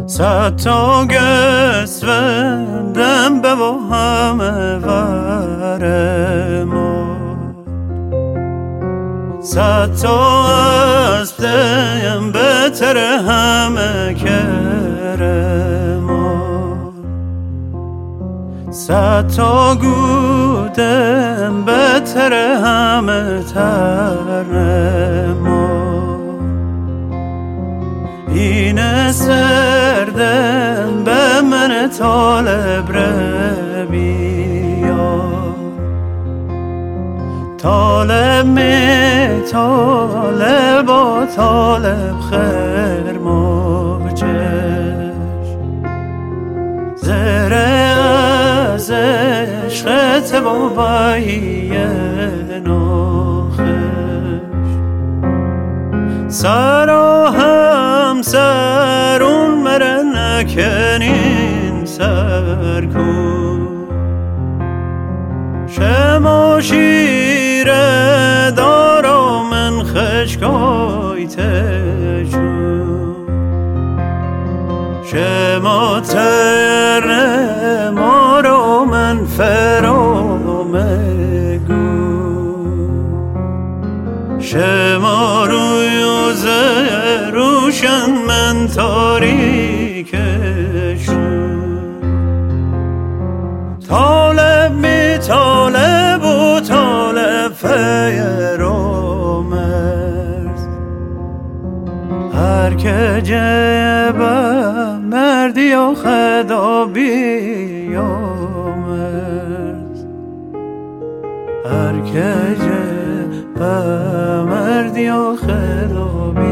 صد تا گسوندم به و همه ور ما، صد تا اسبم بهتر همه کرما، صد تا گودم بهتر همه ترنما. این سردم به من طالب بیا، طالب می طالب و طالب خیر موجش، زره از عشقت و بایی ناخش، سرا هم سرون مره نکنین سر کن، شما شیر دارا من خشکای تجون، شما تر ما رو من فرامگو، شما روی و روشن من تاریکشون، طالب می طالب و طالب فیر و مرز، هر که جبه مردی و خدا بیا مرز، هر که جبه مردی و خدا بیا